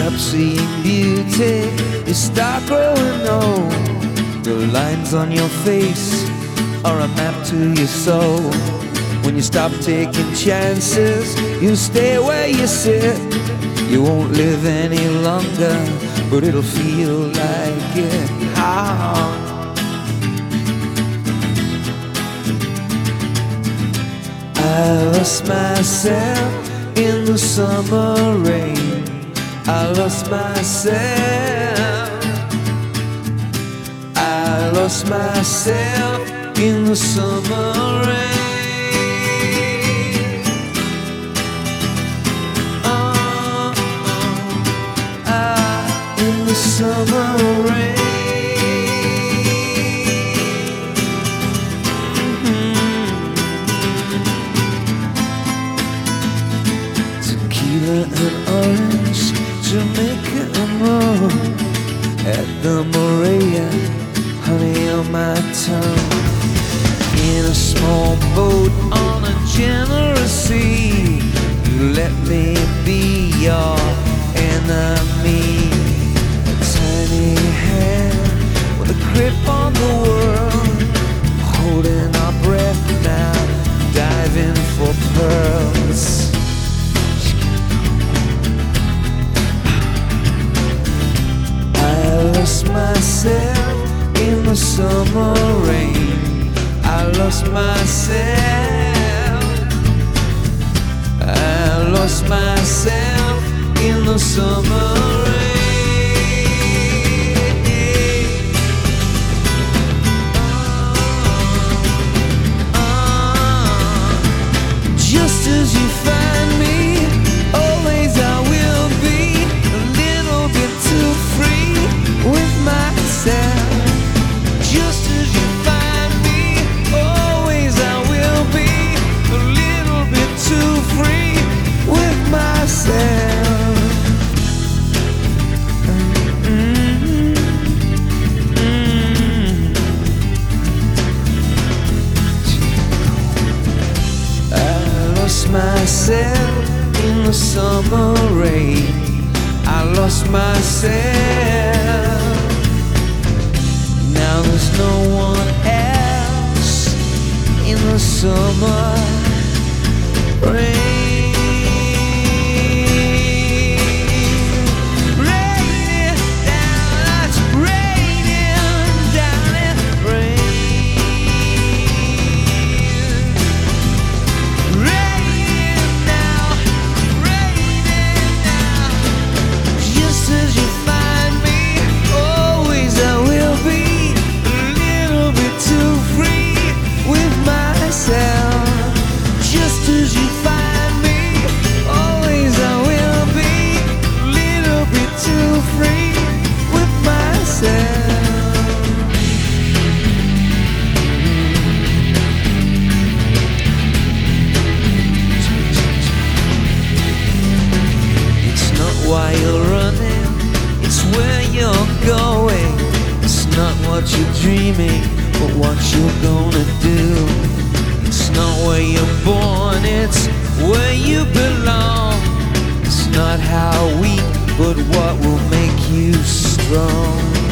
stop seeing beauty, you start growing old. The lines on your face are a map to your soul. When you stop taking chances, you stay where you sit. You won't live any longer, but it'll feel like it. I lost myself in the summer rain. I lost myself. I lost myself in the summer rain. In the summer rain. Tequila and orange, Jamaica and rum. At the Maria, honey on my tongue. In a small boat on a generous sea, you let me be your enemy. A tiny hand with a grip on the world, holding our breath now, diving for pearls. I lost myself in the summer rain. I lost myself. I lost myself in the summer rain. Just as you find me, always I will be a little bit too free with myself. Just as you find me, always I will be a little bit too free with myself. I lost myself in the summer rain. I lost myself. Now there's no one else in the summer rain. Raining down, it's raining down, it's raining. Raining now, raining now. Just as you find me, always I will be a little bit too free with myself. Just as you find me, always I will be a little bit too free with myself. It's not why you're running, it's where you're going. It's not what you're dreaming, but what you're gonna do. It's not where you're born, it's where you belong. It's not how weak, but what will make you strong.